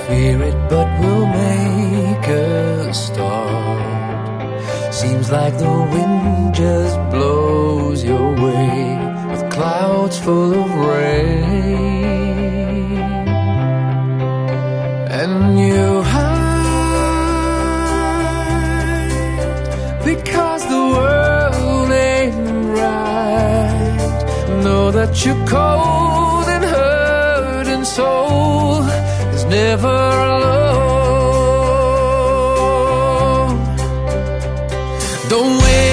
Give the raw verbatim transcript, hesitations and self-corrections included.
fear it, but we'll make a start. Seems like the wind just blows your way with clouds full of rain. And you hide because the world ain't right. Know that you're cold and hurt and soul is never alone. Don't wait.